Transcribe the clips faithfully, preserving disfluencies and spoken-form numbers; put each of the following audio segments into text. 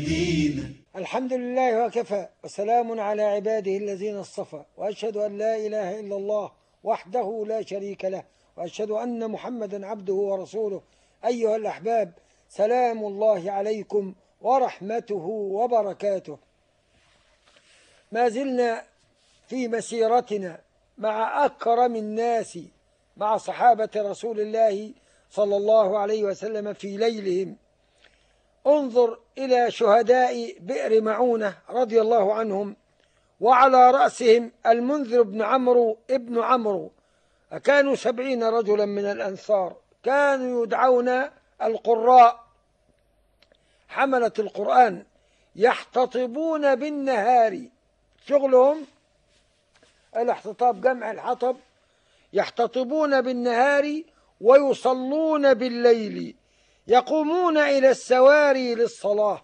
يهدينا. الحمد لله وكفى، وسلام على عباده الذين اصطفى، وأشهد أن لا إله إلا الله وحده لا شريك له، وأشهد أن محمدا عبده ورسوله. أيها الأحباب، سلام الله عليكم ورحمته وبركاته. ما زلنا في مسيرتنا مع أكرم الناس، مع صحابة رسول الله صلى الله عليه وسلم في ليلهم. انظر إلى شهداء بئر معونة رضي الله عنهم، وعلى رأسهم المنذر بن عمرو ابن عمرو. كانوا سبعين رجلا من الأنصار، كانوا يدعون القراء، حملة القرآن، يحتطبون بالنهار، شغلهم الاحتطاب جمع الحطب، يحتطبون بالنهار ويصلون بالليل، يقومون إلى السواري للصلاة.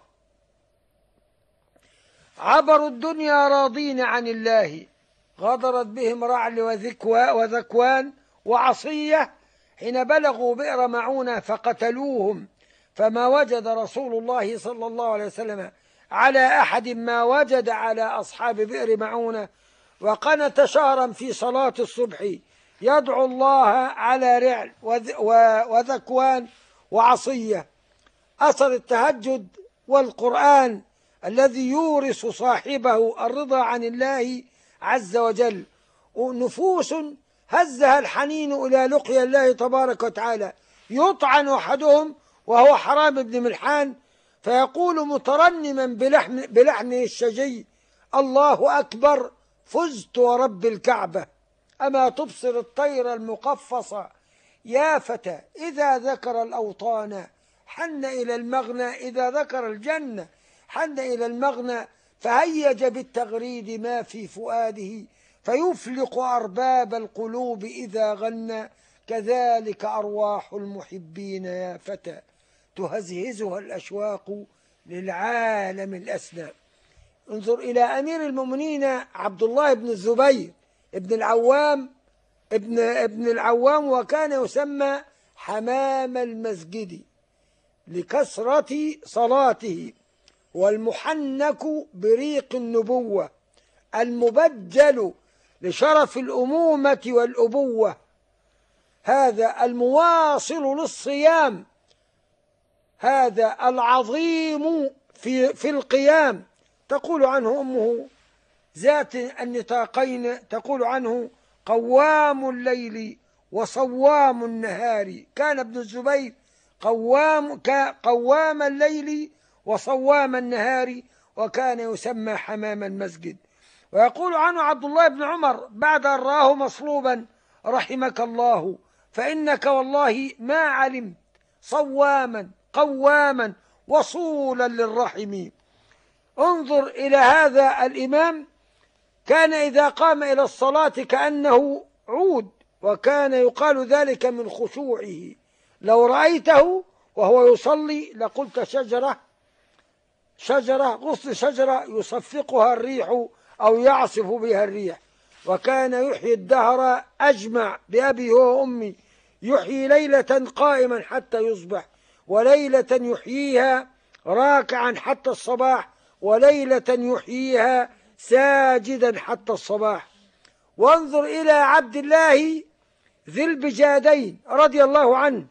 عبروا الدنيا راضين عن الله، غدرت بهم رعل وذكوان وعصية حين بلغوا بئر معونة فقتلوهم، فما وجد رسول الله صلى الله عليه وسلم على أحد ما وجد على أصحاب بئر معونة. وقنت شهرا في صلاة الصبح يدعو الله على رعل وذكوان وعصية. أثر التهجد والقرآن الذي يورث صاحبه الرضا عن الله عز وجل. نفوس هزها الحنين إلى لقيا الله تبارك وتعالى. يطعن أحدهم وهو حرام بن ملحان فيقول مترنما بلحن بلحنه الشجي: الله أكبر، فزت ورب الكعبة. أما تبصر الطير المقفصة يا فتى إذا ذكر الأوطان، حن إلى المغنى إذا ذكر الجنة، حن إلى المغنى فهيج بالتغريد ما في فؤاده، فيفلق أرباب القلوب إذا غنى، كذلك أرواح المحبين يا فتى تهزهزها الأشواق للعالم الأسنى. انظر إلى أمير المؤمنين عبد الله بن الزبير ابن العوام ابن ابن العوام وكان يسمى حمام المسجد لكثرة صلاته، والمحنك بريق النبوة، المبجل لشرف الأمومة والأبوة، هذا المواصل للصيام، هذا العظيم في في القيام. تقول عنه أمه ذات النطاقين، تقول عنه قوام الليل وصوام النهار. كان ابن الزبير قوام قوام الليل وصوام النهار، وكان يسمى حمام المسجد. ويقول عنه عبد الله بن عمر بعد أن رآه مصلوبا: رحمك الله، فإنك والله ما علمت صواما قواما وصولا للرحم. انظر إلى هذا الإمام، كان إذا قام إلى الصلاة كأنه عود، وكان يقال ذلك من خشوعه. لو رأيته وهو يصلي لقلت شجرة شجرة غصن شجرة يصفقها الريح أو يعصف بها الريح. وكان يحيي الدهر أجمع بأبي وأمي، يحيي ليلة قائما حتى يصبح، وليلة يحييها راكعا حتى الصباح، وليلة يحييها ساجدا حتى الصباح. وانظر إلى عبد الله ذي البجادين رضي الله عنه،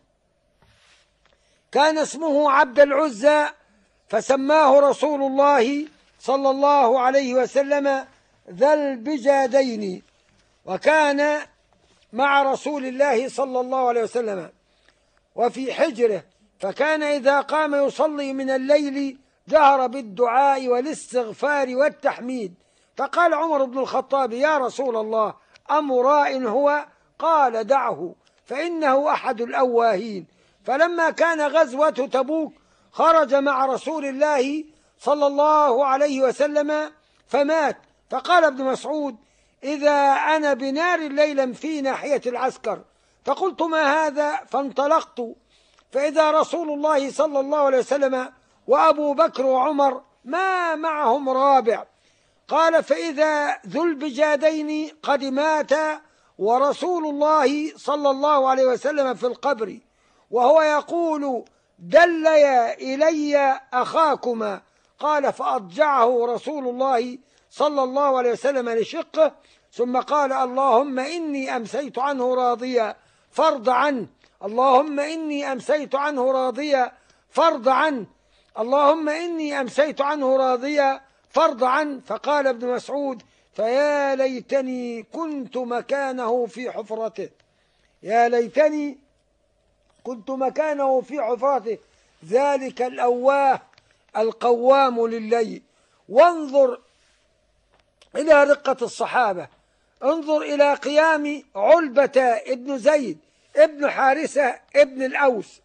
كان اسمه عبد العزى، فسماه رسول الله صلى الله عليه وسلم ذا البجادين، وكان مع رسول الله صلى الله عليه وسلم وفي حجره، فكان إذا قام يصلي من الليل جهر بالدعاء والاستغفار والتحميد. فقال عمر بن الخطاب: يا رسول الله، أمراء هو؟ قال: دعه فإنه أحد الأواهين. فلما كان غزوة تبوك خرج مع رسول الله صلى الله عليه وسلم فمات. فقال ابن مسعود: إذا أنا بنار ليلا في ناحية العسكر، فقلت: ما هذا؟ فانطلقت فإذا رسول الله صلى الله عليه وسلم وأبو بكر وعمر ما معهم رابع. قال: فإذا ذو البجادين قد مات ورسول الله صلى الله عليه وسلم في القبر، وهو يقول: دلي إلي أخاكما. قال فأضجعه رسول الله صلى الله عليه وسلم لشقه، ثم قال اللهم إني أمسيت عنه راضيا فارض عنه، اللهم إني أمسيت عنه راضيا فارض عنه، اللهم إني أمسيت عنه راضيا فارض عنه. فقال ابن مسعود فيا ليتني كنت مكانه في حفرته، يا ليتني كنت مكانه في حفرته، ذلك الأواه القوام لليل. وانظر إلى رقة الصحابة، انظر إلى قيام علبة ابن زيد ابن حارثة ابن الأوس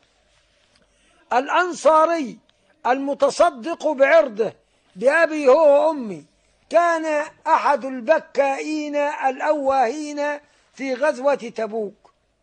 الأنصاري المتصدق بعرضه بأبي هو وأمي، كان أحد البكائين الأواهين في غزوة تبوك.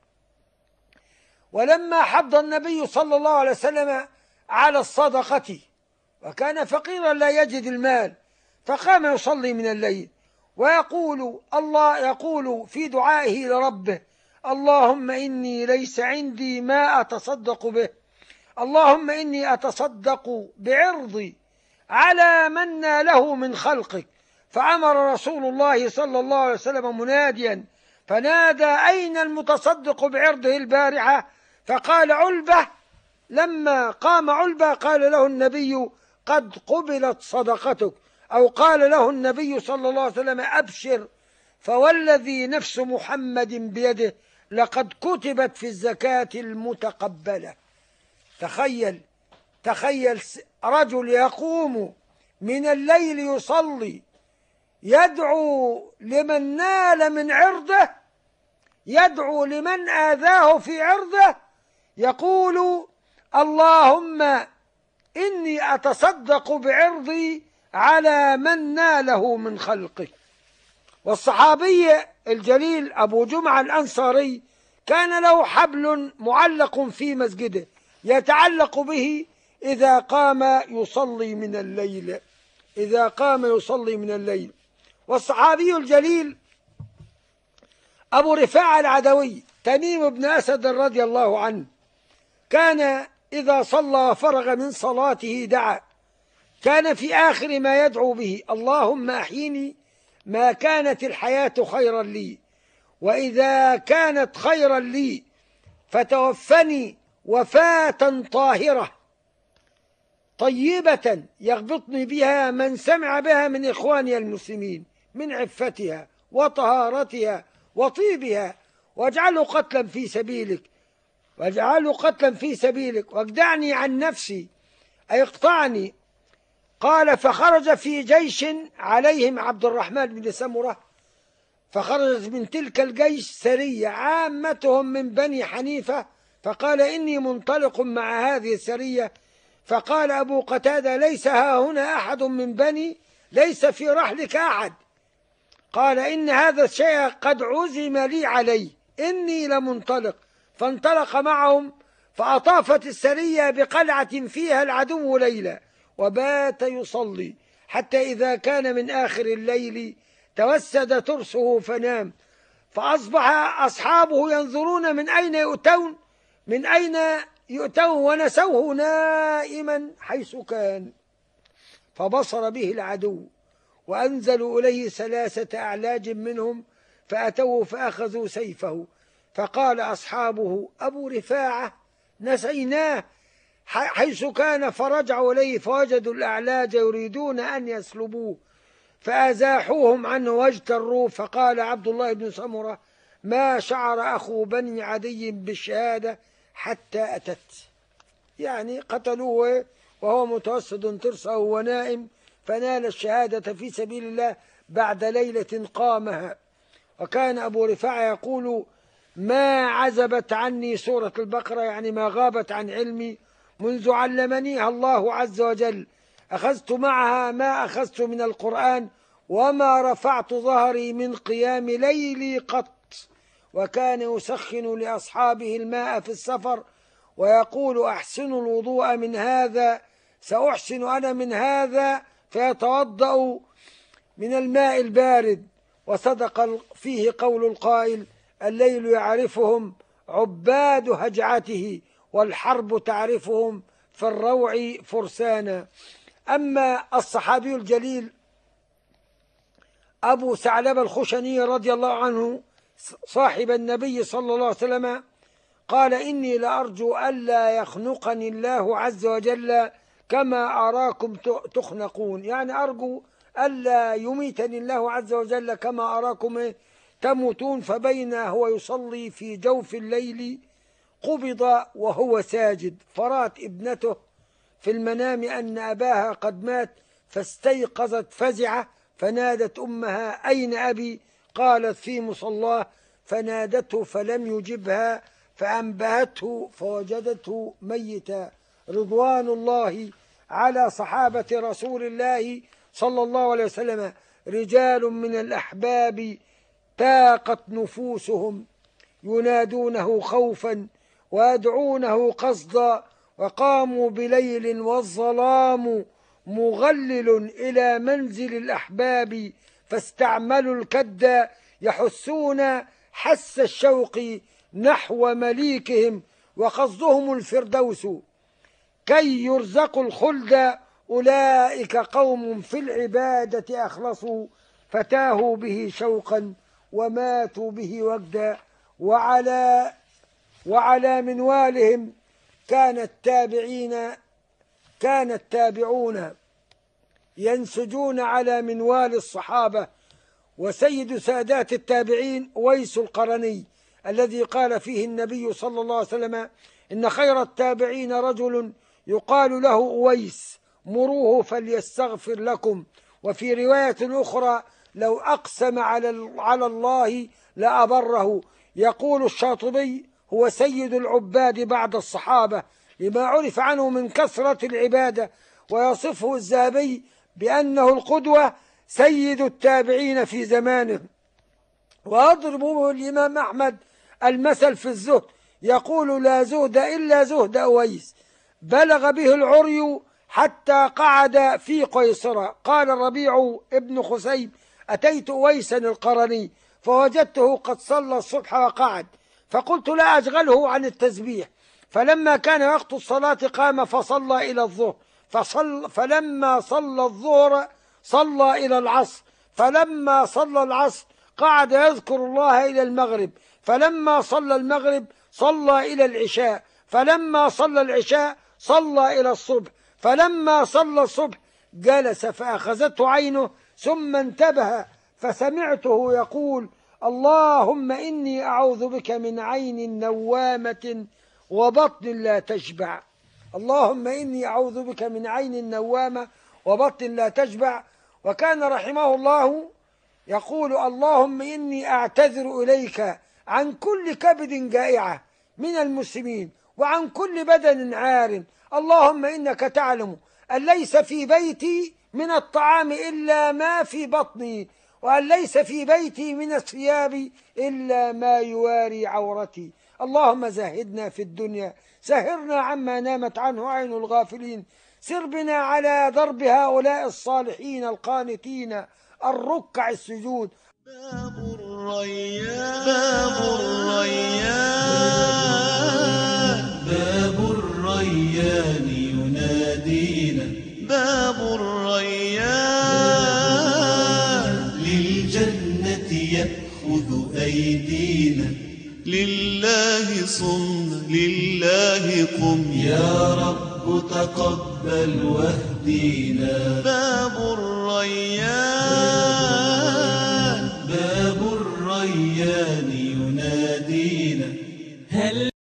ولما حض النبي صلى الله عليه وسلم على الصدقة وكان فقيرا لا يجد المال، فقام يصلي من الليل ويقول الله يقول في دعائه لربه اللهم إني ليس عندي ما أتصدق به، اللهم إني أتصدق بعرضي على من ناله من خلقك. فأمر رسول الله صلى الله عليه وسلم مناديا فنادى أين المتصدق بعرضه البارحة؟ فقال علبة. لما قام علبة قال له النبي قد قبلت صدقتك، أو قال له النبي صلى الله عليه وسلم أبشر فوالذي نفس محمد بيده لقد كتبت في الزكاة المتقبلة. تخيل تخيل رجل يقوم من الليل يصلي يدعو لمن نال من عرضه، يدعو لمن آذاه في عرضه، يقول اللهم إني أتصدق بعرضي على من ناله من خلقه. والصحابي الجليل أبو جمعة الأنصاري كان له حبل معلق في مسجده يتعلق به إذا قام يصلي من الليل إذا قام يصلي من الليل. والصحابي الجليل أبو رفاعة العدوي تميم بن أسد رضي الله عنه كان إذا صلى فرغ من صلاته دعا، كان في آخر ما يدعو به اللهم أحيني ما كانت الحياة خيرا لي، وإذا كانت خيرا لي فتوفني وفاة طاهرة طيبة يغبطني بها من سمع بها من إخواني المسلمين من عفتها وطهارتها وطيبها، واجعله قتلا في سبيلك واجعله قتلا في سبيلك واجدعني عن نفسي أي اقطعني. قال فخرج في جيش عليهم عبد الرحمن بن سمرة، فخرجت من تلك الجيش سرية عامتهم من بني حنيفة، فقال إني منطلق مع هذه السرية. فقال أبو قتادة ليس ها هنا أحد من بني ليس في رحلك أحد. قال إن هذا الشيء قد عزم لي عليه إني لمنطلق. فانطلق معهم فأطافت السرية بقلعة فيها العدو ليلة، وبات يصلي حتى إذا كان من آخر الليل توسد ترسه فنام. فأصبح أصحابه ينظرون من أين يؤتون من أين يؤتون ونسوه نائما حيث كان، فبصر به العدو وأنزلوا إليه ثلاثة أعلاج منهم فأتوه فأخذوا سيفه. فقال أصحابه أبو رفاعة نسيناه حيث كان، فرجعوا إليه فوجدوا الأعلاج يريدون أن يسلبوه فأزاحوهم عنه واجتروه. فقال عبد الله بن سمرة ما شعر أخو بني عدي بالشهادة حتى أتت، يعني قتلوه وهو متوسد ترسه ونائم، فنال الشهادة في سبيل الله بعد ليلة قامها. وكان أبو رفاعة يقول ما عزبت عني سورة البقرة، يعني ما غابت عن علمي منذ علمنيها الله عز وجل، أخذت معها ما أخذت من القرآن وما رفعت ظهري من قيام ليلي قط. وكان يسخن لأصحابه الماء في السفر ويقول أحسنوا الوضوء من هذا سأحسن أنا من هذا، فيتوضأ من الماء البارد. وصدق فيه قول القائل الليل يعرفهم عباد هجعته والحرب تعرفهم في الروع فرسانا. أما الصحابي الجليل أبو ثعلبة الخشني رضي الله عنه صاحب النبي صلى الله عليه وسلم قال: إني لأرجو ألا يخنقني الله عز وجل كما أراكم تخنقون، يعني أرجو ألا يميتني الله عز وجل كما أراكم تموتون. فبين هو يصلي في جوف الليل قبض وهو ساجد، فرأت ابنته في المنام أن أباها قد مات، فاستيقظت فزعة فنادت أمها: أين أبي؟ قالت: في مصلاه. فنادته فلم يجبها، فأنبهته فوجدته ميتا. رضوان الله على صحابة رسول الله صلى الله عليه وسلم، رجال من الأحباب تاقت نفوسهم، ينادونه خوفا ويدعونه قصدا، وقاموا بليل والظلام مغلل إلى منزل الأحباب، فاستعملوا الكد يحسون حس الشوق نحو مليكهم، وقصدهم الفردوس كي يرزقوا الخلد. أولئك قوم في العبادة أخلصوا، فتاهوا به شوقا وماتوا به وجدا. وعلى وعلى منوالهم كان التابعين كان التابعون ينسجون على منوال الصحابة. وسيد سادات التابعين أويس القرني، الذي قال فيه النبي صلى الله عليه وسلم: إن خير التابعين رجل يقال له أويس، مروه فليستغفر لكم. وفي رواية أخرى: لو أقسم على الله لأبره. يقول الشاطبي: هو سيد العباد بعد الصحابة لما عرف عنه من كثرة العبادة. ويصفه الذهبي بأنه القدوة سيد التابعين في زمانه. وأضرب به الإمام أحمد المثل في الزهد، يقول: لا زهد إلا زهد أويس، بلغ به العري حتى قعد في قيصرة. قال الربيع ابن خسيب: أتيت أويسا القرني فوجدته قد صلى الصبح وقعد، فقلت لا أشغله عن التسبيح. فلما كان وقت الصلاة قام فصلى إلى الظهر، فصل فلما صلى الظهر صلى إلى العصر، فلما صلى العصر قعد يذكر الله إلى المغرب، فلما صلى المغرب صلى إلى العشاء، فلما صلى العشاء صلى إلى الصبح، فلما صلى الصبح جلس فأخذته عينه ثم انتبه فسمعته يقول: اللهم إني أعوذ بك من عين نوامة وبطن لا تشبع. اللهم إني أعوذ بك من عين نوامة وبطن لا تشبع. وكان رحمه الله يقول: اللهم إني أعتذر إليك عن كل كبد جائعة من المسلمين وعن كل بدن عار. اللهم إنك تعلم أن ليس في بيتي من الطعام إلا ما في بطني، وأن ليس في بيتي من الثياب إلا ما يواري عورتي. اللهم زهدنا في الدنيا، سهرنا عما نامت عنه عين الغافلين، سر بنا على درب هؤلاء الصالحين القانتين الركع السجود. باب الريان باب الريان باب الريان ينادينا، باب الريان للجنة يأخذ أيدينا. لله صمنا لله قم، يا رب تقبل واهدينا. باب الريان